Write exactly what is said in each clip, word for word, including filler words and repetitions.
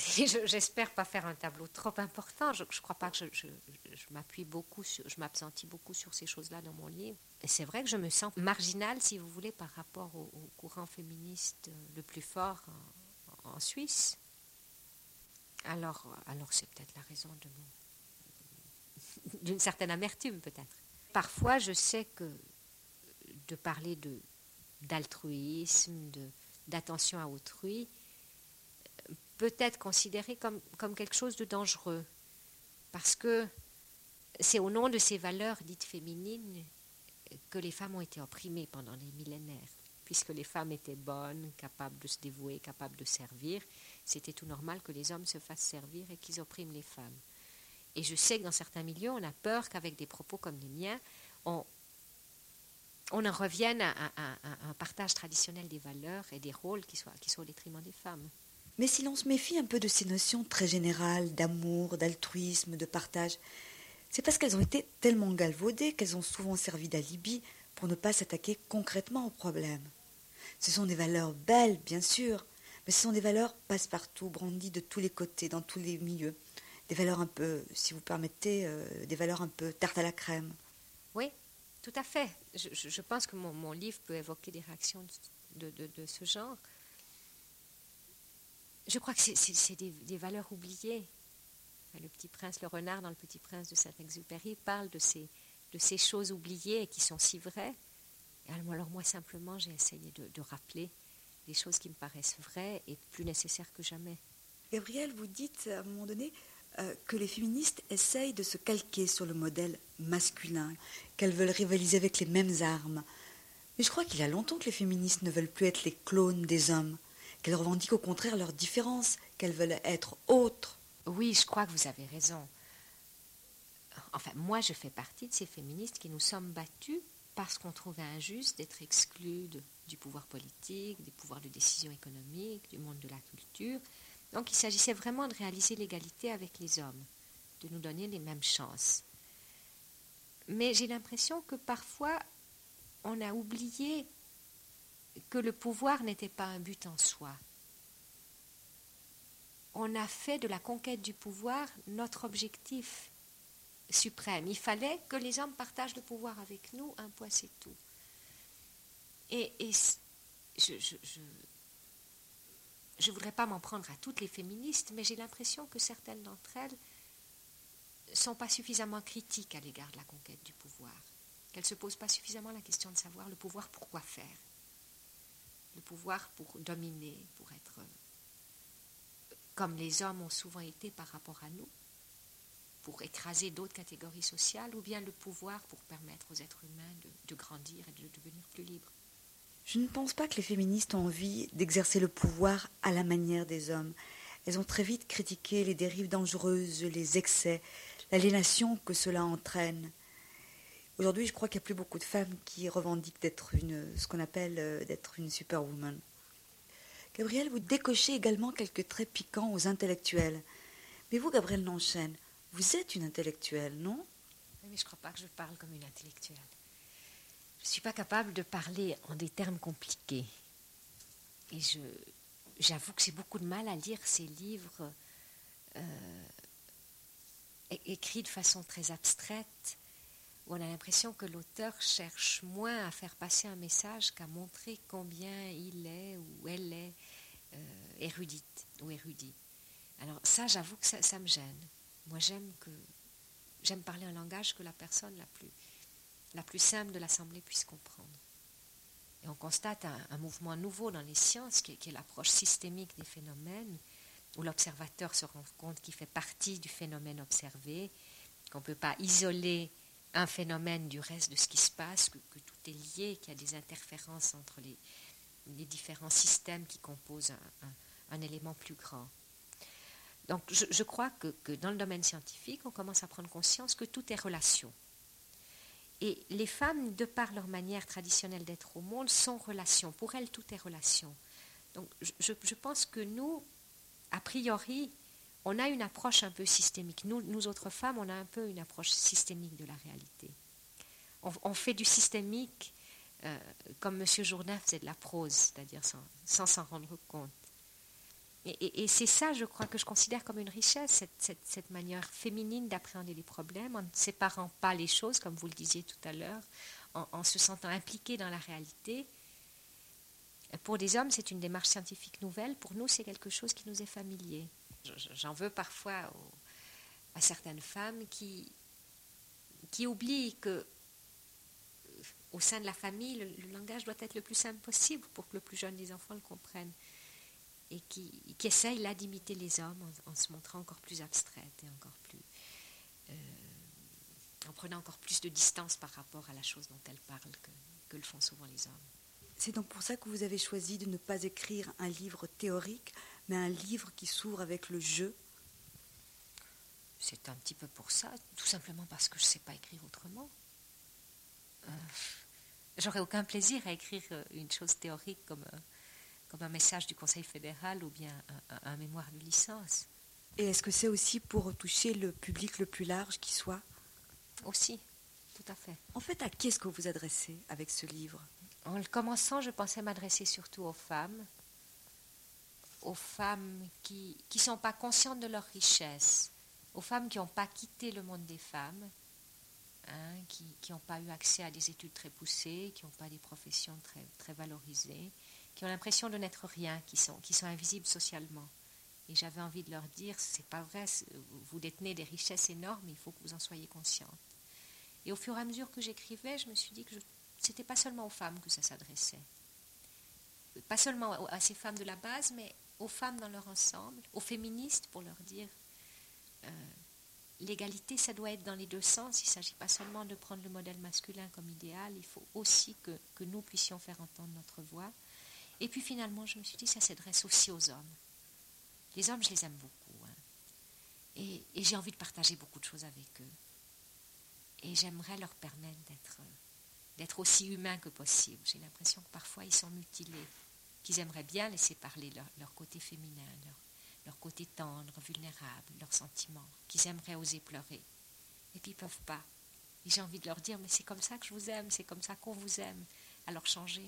je, j'espère pas faire un tableau trop important. Je ne crois pas que je, je, je m'appuie beaucoup, sur, je m'appesantis beaucoup sur ces choses-là dans mon livre. Et c'est vrai que je me sens marginale, si vous voulez, par rapport au, au courant féministe le plus fort en, en Suisse. Alors, alors c'est peut-être la raison de mon, d'une certaine amertume, peut-être. Parfois, je sais que de parler de, d'altruisme, de, d'attention à autrui, peut être considéré comme, comme quelque chose de dangereux. Parce que c'est au nom de ces valeurs dites féminines que les femmes ont été opprimées pendant des millénaires. Puisque les femmes étaient bonnes, capables de se dévouer, capables de servir, c'était tout normal que les hommes se fassent servir et qu'ils oppriment les femmes. Et je sais que dans certains milieux, on a peur qu'avec des propos comme les miens, on, on en revienne à, à, à, à un partage traditionnel des valeurs et des rôles qui soient, qui soient au détriment des femmes. Mais si l'on se méfie un peu de ces notions très générales d'amour, d'altruisme, de partage, c'est parce qu'elles ont été tellement galvaudées qu'elles ont souvent servi d'alibi pour ne pas s'attaquer concrètement au problème. Ce sont des valeurs belles, bien sûr, mais ce sont des valeurs passe-partout, brandies de tous les côtés, dans tous les milieux. Des valeurs un peu, si vous permettez, euh, des valeurs un peu tarte à la crème. Oui, tout à fait. Je, je, je pense que mon, mon livre peut évoquer des réactions de, de, de ce genre. Je crois que c'est, c'est, c'est des, des valeurs oubliées. Le Petit Prince, le renard dans Le Petit Prince de Saint-Exupéry parle de ces, de ces choses oubliées et qui sont si vraies. Et alors, alors moi, simplement, j'ai essayé de, de rappeler des choses qui me paraissent vraies et plus nécessaires que jamais. Gabrielle, vous dites à un moment donné euh, que les féministes essayent de se calquer sur le modèle masculin, qu'elles veulent rivaliser avec les mêmes armes. Mais je crois qu'il y a longtemps que les féministes ne veulent plus être les clones des hommes, qu'elles revendiquent au contraire leurs différences, qu'elles veulent être autres. Oui, je crois que vous avez raison. Enfin, moi, je fais partie de ces féministes qui nous sommes battus parce qu'on trouvait injuste d'être exclus de, du pouvoir politique, des pouvoirs de décision économique, du monde de la culture. Donc, il s'agissait vraiment de réaliser l'égalité avec les hommes, de nous donner les mêmes chances. Mais j'ai l'impression que parfois, on a oublié que le pouvoir n'était pas un but en soi. On a fait de la conquête du pouvoir notre objectif suprême. Il fallait que les hommes partagent le pouvoir avec nous, un point c'est tout. Et, et je je, je, je voudrais pas m'en prendre à toutes les féministes, mais j'ai l'impression que certaines d'entre elles ne sont pas suffisamment critiques à l'égard de la conquête du pouvoir, qu'elles ne se posent pas suffisamment la question de savoir le pouvoir pour quoi faire, le pouvoir pour dominer, pour être comme les hommes ont souvent été par rapport à nous, pour écraser d'autres catégories sociales, ou bien le pouvoir pour permettre aux êtres humains de, de grandir et de devenir plus libres. Je ne pense pas que les féministes ont envie d'exercer le pouvoir à la manière des hommes. Elles ont très vite critiqué les dérives dangereuses, les excès, l'aliénation que cela entraîne. Aujourd'hui, je crois qu'il n'y a plus beaucoup de femmes qui revendiquent d'être une, ce qu'on appelle euh, d'être une superwoman. Gabrielle, vous décochez également quelques traits piquants aux intellectuels. Mais vous, Gabrielle Nanchaine, vous êtes une intellectuelle, non ? Oui, mais je ne crois pas que je parle comme une intellectuelle. Je ne suis pas capable de parler en des termes compliqués. Et je, j'avoue que j'ai beaucoup de mal à lire ces livres euh, é- écrits de façon très abstraite, où on a l'impression que l'auteur cherche moins à faire passer un message qu'à montrer combien il est ou elle est euh, érudite ou érudit. Alors ça, j'avoue que ça, ça me gêne. Moi, j'aime que j'aime parler un langage que la personne la plus, la plus simple de l'Assemblée puisse comprendre. Et on constate un, un mouvement nouveau dans les sciences, qui est, qui est l'approche systémique des phénomènes, où l'observateur se rend compte qu'il fait partie du phénomène observé, qu'on ne peut pas isoler un phénomène du reste de ce qui se passe, que, que tout est lié, qu'il y a des interférences entre les, les différents systèmes qui composent un, un, un élément plus grand. Donc je, je crois que, que dans le domaine scientifique, on commence à prendre conscience que tout est relation. Et les femmes, de par leur manière traditionnelle d'être au monde, sont relation. Pour elles, tout est relation. Donc je, je pense que nous, a priori, on a une approche un peu systémique. Nous, nous autres femmes, on a un peu une approche systémique de la réalité. On, on fait du systémique euh, comme M. Jourdain faisait de la prose, c'est-à-dire sans, sans s'en rendre compte. Et, et, et c'est ça, je crois, que je considère comme une richesse, cette, cette, cette manière féminine d'appréhender les problèmes, en ne séparant pas les choses, comme vous le disiez tout à l'heure, en, en se sentant impliquée dans la réalité. Pour des hommes, c'est une démarche scientifique nouvelle. Pour nous, c'est quelque chose qui nous est familier. J'en veux parfois aux, à certaines femmes qui, qui oublient que au sein de la famille, le, le langage doit être le plus simple possible pour que le plus jeune des enfants le comprenne. Et qui, qui essayent là d'imiter les hommes en, en se montrant encore plus abstraite et encore plus... Euh, en prenant encore plus de distance par rapport à la chose dont elles parlent que, que le font souvent les hommes. C'est donc pour ça que vous avez choisi de ne pas écrire un livre théorique, mais un livre qui s'ouvre avec le jeu? C'est un petit peu pour ça, tout simplement parce que je ne sais pas écrire autrement. Euh, j'aurais aucun plaisir à écrire une chose théorique comme, comme un message du Conseil fédéral ou bien un, un, un mémoire de licence. Et est-ce que c'est aussi pour toucher le public le plus large qui soit? Aussi, tout à fait. En fait, à qui est-ce que vous vous adressez avec ce livre? En le commençant, je pensais m'adresser surtout aux femmes, aux femmes qui ne sont pas conscientes de leur richesse, aux femmes qui n'ont pas quitté le monde des femmes, hein, qui n'ont pas eu accès à des études très poussées, qui n'ont pas des professions très, très valorisées, qui ont l'impression de n'être rien, qui sont, qui sont invisibles socialement. Et j'avais envie de leur dire, c'est pas vrai, vous détenez des richesses énormes, il faut que vous en soyez conscientes. Et au fur et à mesure que j'écrivais, je me suis dit que je c'était pas seulement aux femmes que ça s'adressait. Pas seulement à ces femmes de la base, mais aux femmes dans leur ensemble, aux féministes, pour leur dire euh, l'égalité, ça doit être dans les deux sens. Il ne s'agit pas seulement de prendre le modèle masculin comme idéal, il faut aussi que, que nous puissions faire entendre notre voix. Et puis finalement, je me suis dit, ça s'adresse aussi aux hommes. Les hommes, je les aime beaucoup. Hein. Et, et j'ai envie de partager beaucoup de choses avec eux. Et j'aimerais leur permettre d'être... d'être aussi humains que possible. J'ai l'impression que parfois ils sont mutilés, qu'ils aimeraient bien laisser parler leur, leur côté féminin, leur, leur côté tendre, vulnérable, leurs sentiments, qu'ils aimeraient oser pleurer. Et puis ils ne peuvent pas. Et j'ai envie de leur dire, mais c'est comme ça que je vous aime, c'est comme ça qu'on vous aime. Alors changez.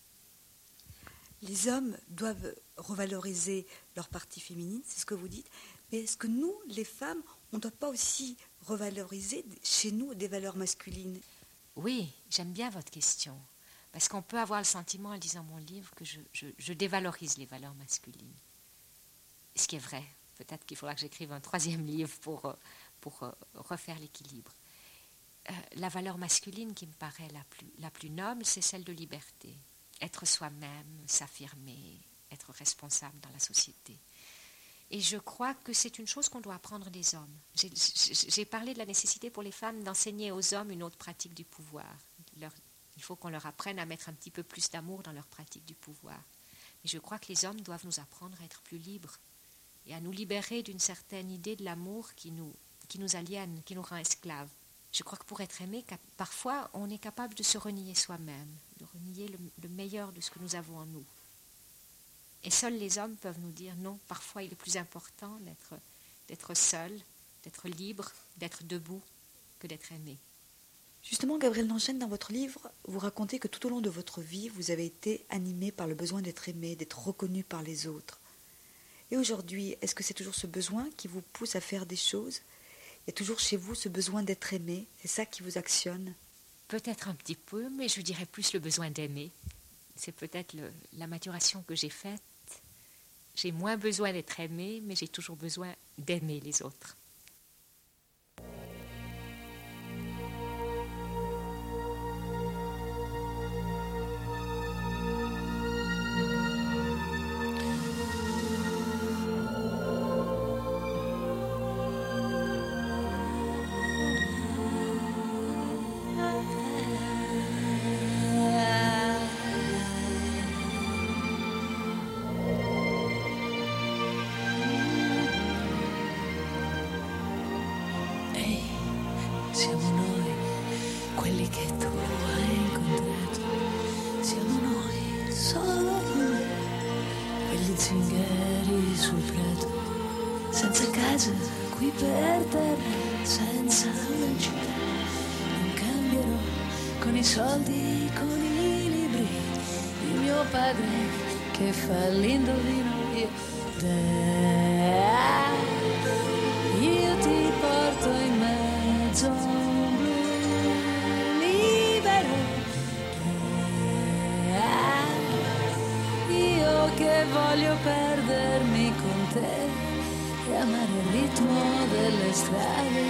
Les hommes doivent revaloriser leur partie féminine, c'est ce que vous dites, mais est-ce que nous, les femmes, on ne doit pas aussi revaloriser chez nous des valeurs masculines? Oui, j'aime bien votre question, parce qu'on peut avoir le sentiment en lisant mon livre que je, je, je dévalorise les valeurs masculines. Ce qui est vrai. Peut-être qu'il faudra que j'écrive un troisième livre pour, pour refaire l'équilibre. Euh, la valeur masculine qui me paraît la plus, la plus noble, c'est celle de liberté. Être soi-même, s'affirmer, être responsable dans la société. Et je crois que c'est une chose qu'on doit apprendre des hommes. J'ai, j'ai parlé de la nécessité pour les femmes d'enseigner aux hommes une autre pratique du pouvoir. Leur, il faut qu'on leur apprenne à mettre un petit peu plus d'amour dans leur pratique du pouvoir. Mais je crois que les hommes doivent nous apprendre à être plus libres et à nous libérer d'une certaine idée de l'amour qui nous, qui nous aliène, qui nous rend esclaves. Je crois que pour être aimé, parfois, on est capable de se renier soi-même, de renier le, le meilleur de ce que nous avons en nous. Et seuls les hommes peuvent nous dire non, parfois il est plus important d'être, d'être seul, d'être libre, d'être debout, que d'être aimé. Justement, Gabrielle Nanchen, dans votre livre, vous racontez que tout au long de votre vie, vous avez été animée par le besoin d'être aimé, d'être reconnu par les autres. Et aujourd'hui, est-ce que c'est toujours ce besoin qui vous pousse à faire des choses? Il y a toujours chez vous ce besoin d'être aimé, c'est ça qui vous actionne? Peut-être un petit peu, mais je dirais plus le besoin d'aimer. C'est peut-être le, la maturation que j'ai faite. J'ai moins besoin d'être aimée, mais j'ai toujours besoin d'aimer les autres. Siamo noi, quelli che tu hai incontrato. Siamo noi, solo noi, quegli zingari sul prato. Senza casa, qui per terra, senza una città. Non cambierò con i soldi, con i libri. Il mio padre che fa l'indovino, io Io ti porto in mezzo a un blu libero. Io che voglio perdermi con te e amare il ritmo delle strade.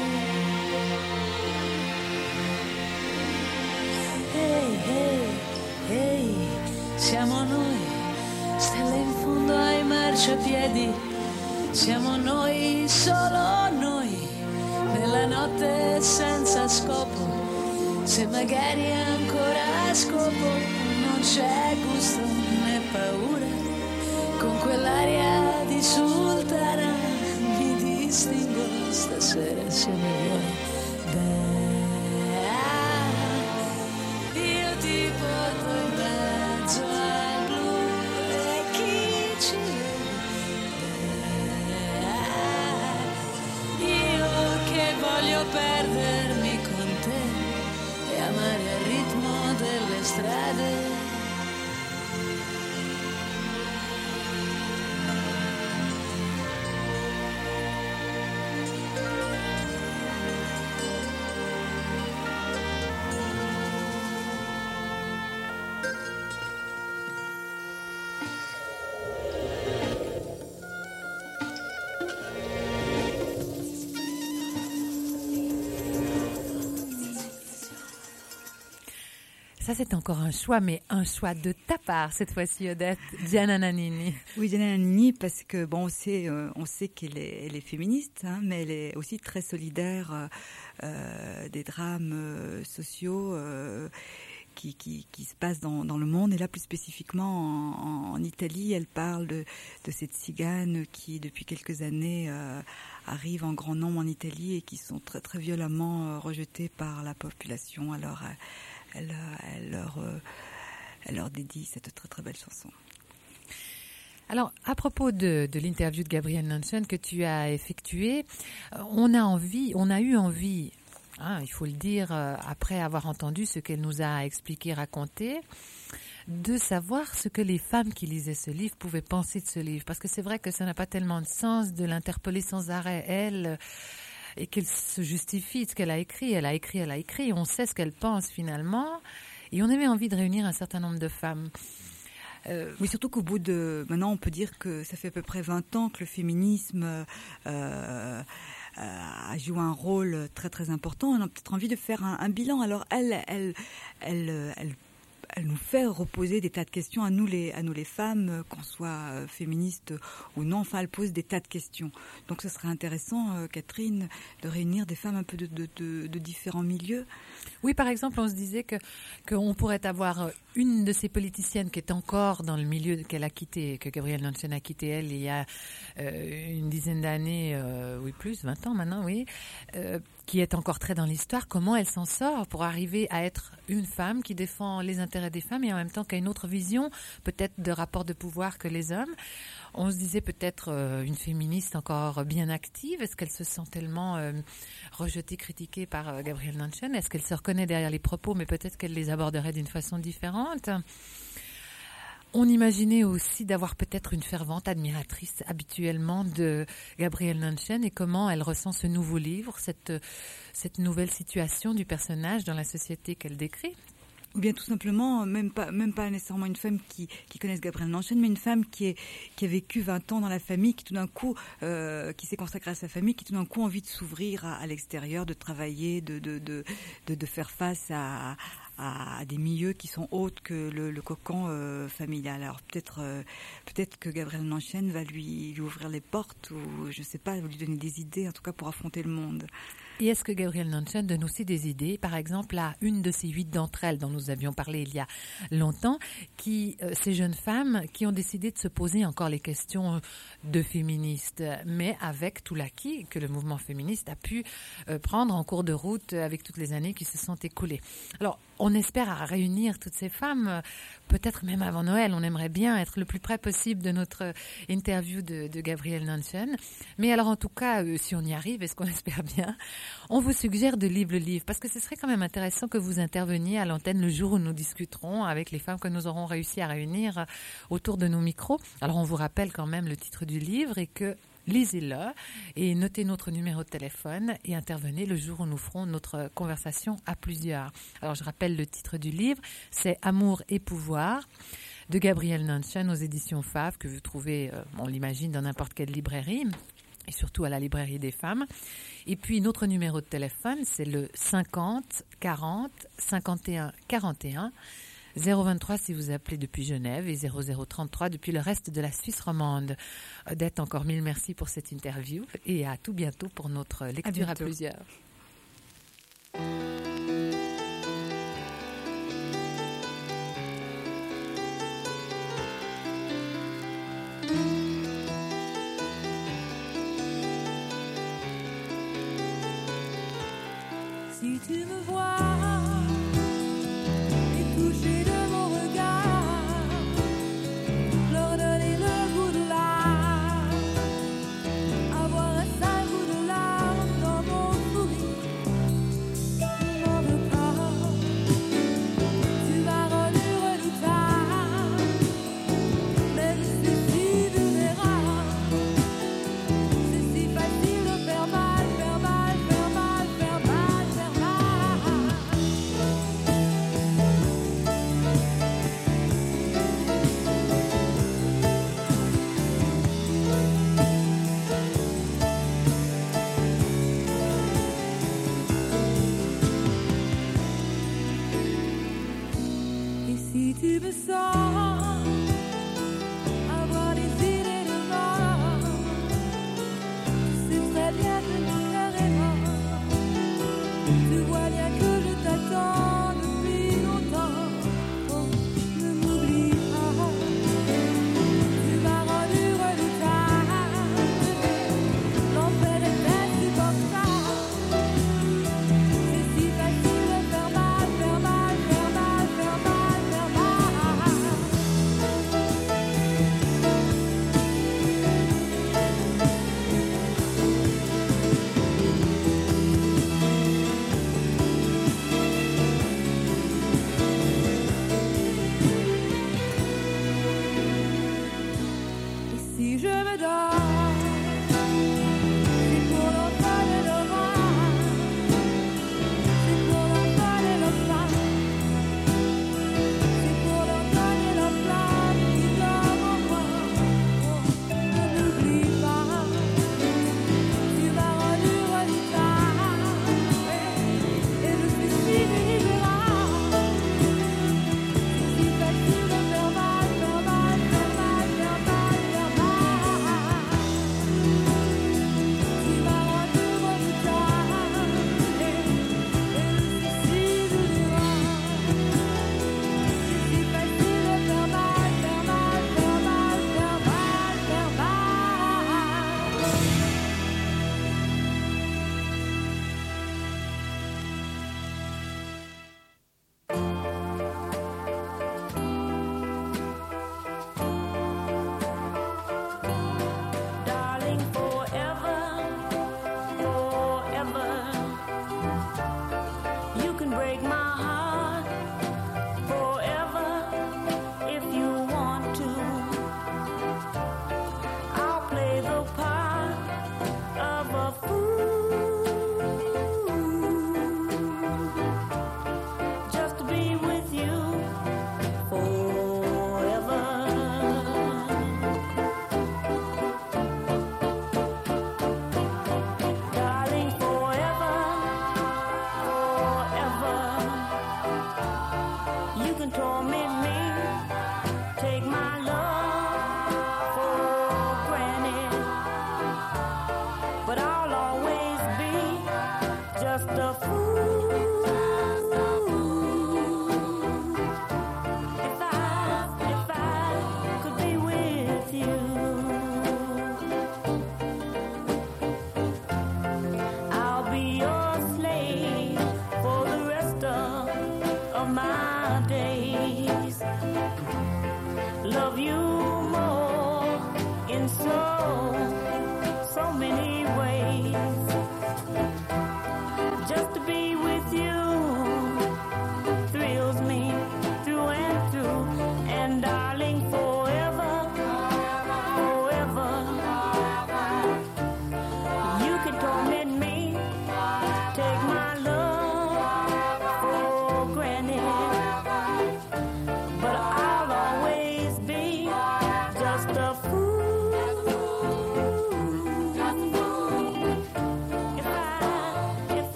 Ehi, ehi, ehi, siamo noi, stelle in fondo ai marciapiedi. Siamo noi, solo noi, nella notte senza scopo. Se magari ancora a scopo non c'è gusto né paura, con quell'aria di sultana mi distingo stasera se mi vuoi. Beh, io ti porto in mezzo al blu e chi ci voglio perdermi con te e amare il ritmo delle strade. Ça, c'est encore un choix, mais un choix de ta part, cette fois-ci, Odette. Diana Nannini. Oui, Diana Nannini, parce que, bon, on sait, euh, on sait qu'elle est, elle est féministe, hein, mais elle est aussi très solidaire euh, des drames euh, sociaux euh, qui, qui, qui se passent dans, dans le monde. Et là, plus spécifiquement, en, en Italie, elle parle de, de cette cigane qui, depuis quelques années, euh, arrive en grand nombre en Italie et qui sont très, très violemment euh, rejetées par la population. Alors, euh, Elle, elle, leur, elle leur dédie cette très très belle chanson. Alors, à propos de, de l'interview de Gabrielle Nansen que tu as effectuée, on a envie, on a eu envie, hein, il faut le dire, après avoir entendu ce qu'elle nous a expliqué, raconté, de savoir ce que les femmes qui lisaient ce livre pouvaient penser de ce livre. Parce que c'est vrai que ça n'a pas tellement de sens de l'interpeller sans arrêt, elle, et qu'elle se justifie de ce qu'elle a écrit. Elle a écrit, elle a écrit, on sait ce qu'elle pense finalement, et on avait envie de réunir un certain nombre de femmes. Euh, oui, surtout qu'au bout de... Maintenant, on peut dire que ça fait à peu près vingt ans que le féminisme euh, euh, a joué un rôle très très important. On a peut-être envie de faire un, un bilan. Alors, elle, elle, elle, elle Elle nous fait reposer des tas de questions à nous les, à nous les femmes, qu'on soit féministes ou non. Enfin, elle pose des tas de questions. Donc, ce serait intéressant, euh, Catherine, de réunir des femmes un peu de, de, de, de différents milieux. Oui, par exemple, on se disait que qu'on pourrait avoir une de ces politiciennes qui est encore dans le milieu qu'elle a quitté, que Gabrielle Nansen a quitté, elle, il y a euh, une dizaine d'années, euh, oui, plus, vingt ans maintenant, oui, euh, qui est encore très dans l'histoire. Comment elle s'en sort pour arriver à être une femme qui défend les intérêts des femmes et en même temps qui a une autre vision, peut-être de rapport de pouvoir que les hommes. On se disait peut-être euh, une féministe encore bien active. Est-ce qu'elle se sent tellement euh, rejetée, critiquée par euh, Gabrielle Nansen? Est-ce qu'elle se reconnaît derrière les propos, mais peut-être qu'elle les aborderait d'une façon différente? On imaginait aussi d'avoir peut-être une fervente admiratrice habituellement de Gabrielle Nansen et comment elle ressent ce nouveau livre, cette, cette nouvelle situation du personnage dans la société qu'elle décrit. Ou bien tout simplement, même pas, même pas nécessairement une femme qui, qui connaisse Gabrielle Nansen, mais une femme qui, est, qui a vécu vingt ans dans la famille, qui tout d'un coup, euh, qui s'est consacrée à sa famille, qui tout d'un coup a envie de s'ouvrir à, à l'extérieur, de travailler, de, de, de, de, de faire face à, à des milieux qui sont autres que le, le cocon euh, familial. Alors peut-être, euh, peut-être que Gabrielle Nansen va lui, lui ouvrir les portes, ou je sais pas, lui donner des idées, en tout cas pour affronter le monde. Et est-ce que Gabrielle Nansen donne aussi des idées, par exemple à une de ces huit d'entre elles dont nous avions parlé il y a longtemps, qui, euh, ces jeunes femmes qui ont décidé de se poser encore les questions de féministes, mais avec tout l'acquis que le mouvement féministe a pu euh, prendre en cours de route avec toutes les années qui se sont écoulées. Alors, on espère à réunir toutes ces femmes, euh, peut-être même avant Noël. On aimerait bien être le plus près possible de notre interview de, de Gabrielle Nansen. Mais alors, en tout cas, euh, si on y arrive, et ce qu'on espère bien, on vous suggère de lire le livre, parce que ce serait quand même intéressant que vous interveniez à l'antenne le jour où nous discuterons avec les femmes que nous aurons réussi à réunir autour de nos micros. Alors, on vous rappelle quand même le titre du livre et que lisez-le et notez notre numéro de téléphone et intervenez le jour où nous ferons notre conversation à plusieurs. Alors, je rappelle le titre du livre, c'est « Amour et pouvoir » de Gabrielle Nansen aux éditions F A V, que vous trouvez, euh, on l'imagine, dans n'importe quelle librairie, et surtout à la librairie des femmes. Et puis, notre numéro de téléphone, c'est le cinquante quarante cinquante et un quarante et un, zéro vingt-trois si vous appelez depuis Genève et zéro zéro trente-trois depuis le reste de la Suisse romande. Odette, encore mille merci pour cette interview et à tout bientôt pour notre lecture à, à plusieurs. Si tu me vois et toucher de mon regard, leur donner le goût de l'art, avoir un sale goût de larmes dans mon sourire, je n'en veux pas. Tu m'as rendu redoutable, mais je suis si vulnérable. C'est si facile de faire mal, faire mal, faire mal, faire mal, faire mal. Et si tu me sens avoir des idées de mort, tu sais très bien que mon cœur est mort. Tu vois bien que je t'attends depuis longtemps. Oh, ne m'oublie pas. Tu m'as rendu redoutable. L'enfer est insupportable. C'est si facile de faire mal, faire mal, faire mal, faire mal, faire mal. Et si je me donne, c'est pour l'enfant de l'orage, c'est pour l'enfant de l'enfant, c'est pour l'enfant de la flamme qui dort en moi. Oh, ne m'oublie pas, tu m'as rendu redoutable, et je suis si vulnérable. C'est si facile de faire mal, faire mal, faire mal, faire mal, faire mal.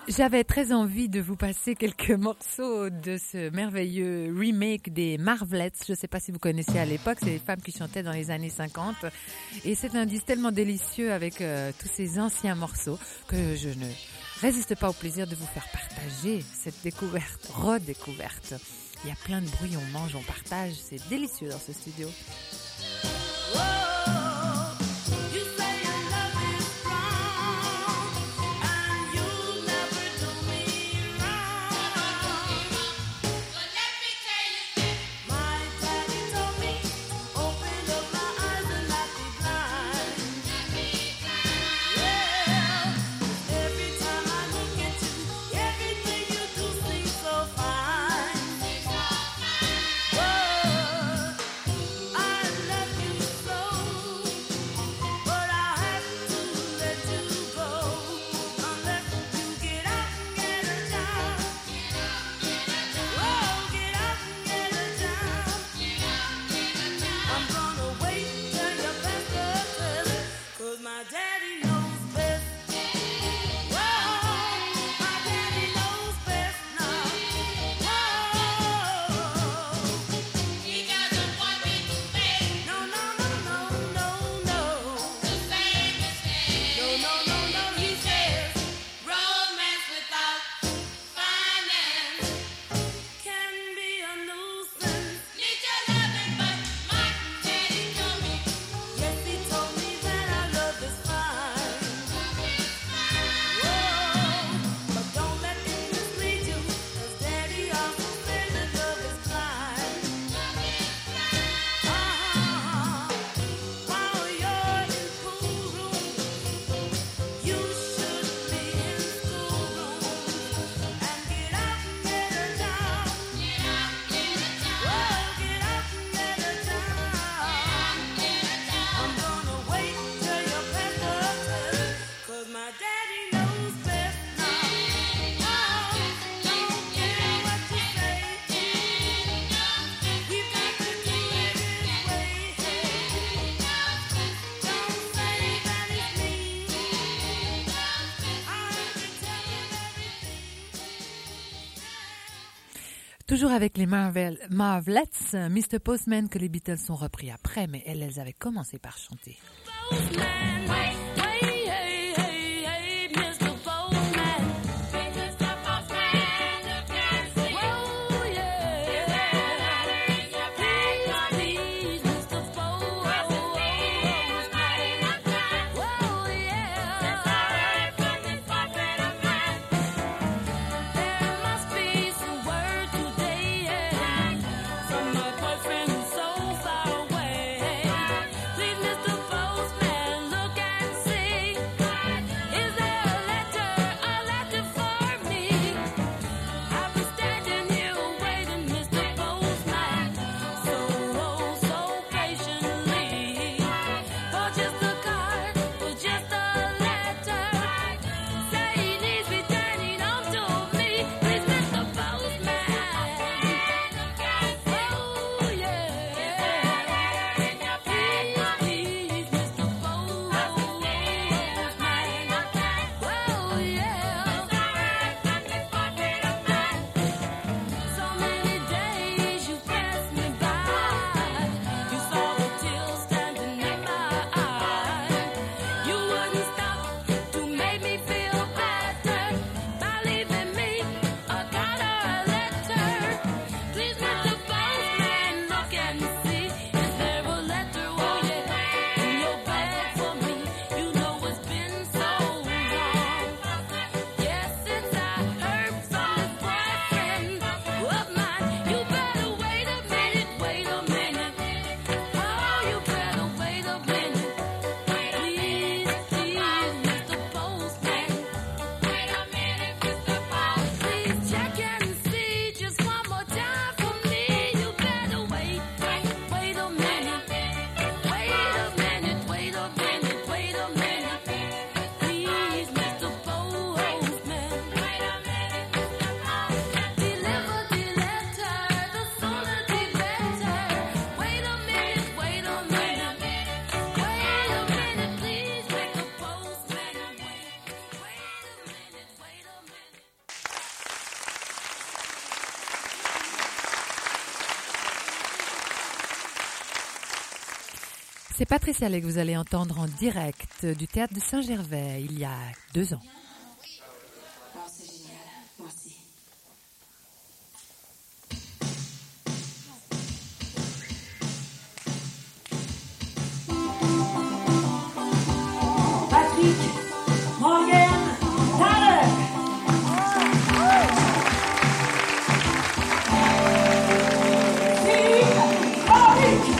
J'avais très envie de vous passer quelques morceaux de ce merveilleux remake des Marvelettes. Je ne sais pas si vous connaissiez à l'époque, c'est des femmes qui chantaient dans les années cinquante. Et c'est un disque tellement délicieux avec euh, tous ces anciens morceaux que je ne résiste pas au plaisir de vous faire partager cette découverte, redécouverte. Il y a plein de bruit, on mange, on partage, c'est délicieux dans ce studio. Toujours avec les Marvel, Marvelettes, mister Postman que les Beatles ont repris après, mais elles, elles avaient commencé par chanter. So far away, please, mister Postman, look and C'est Patricia Ley que vous allez entendre en direct du théâtre de Saint-Gervais il y a deux ans. Oh, c'est génial, moi aussi. Patrick, Morgan, Tyler. Philippe, Henrik.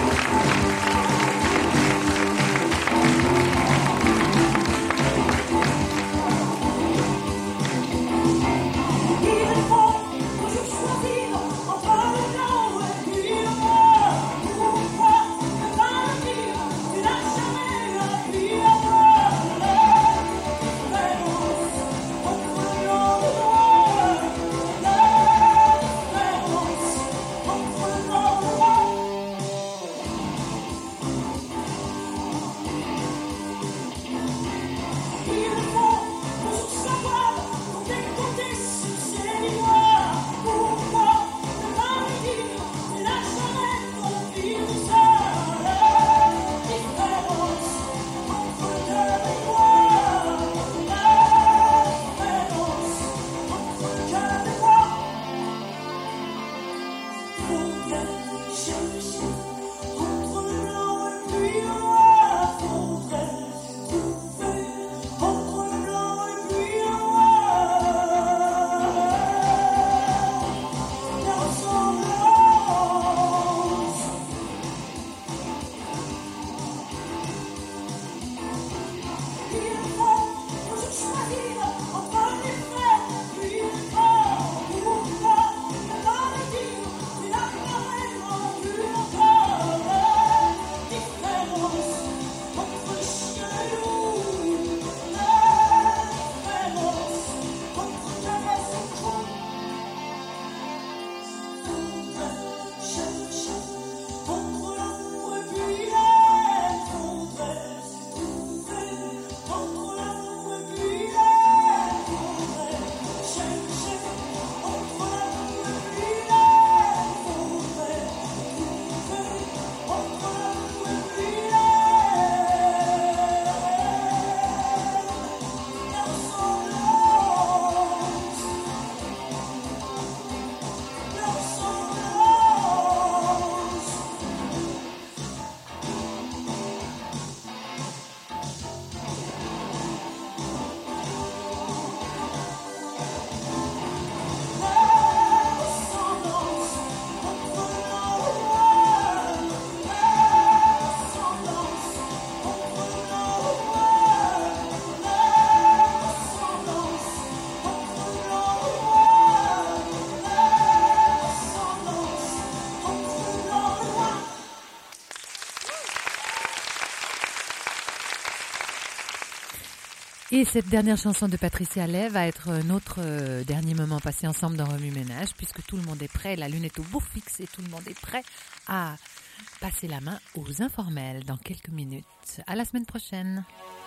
Et cette dernière chanson de Patricia Ley va être notre euh, dernier moment passé ensemble dans Remue Ménage, puisque tout le monde est prêt, la lune est au beau fixe et tout le monde est prêt à passer la main aux informels dans quelques minutes. À la semaine prochaine.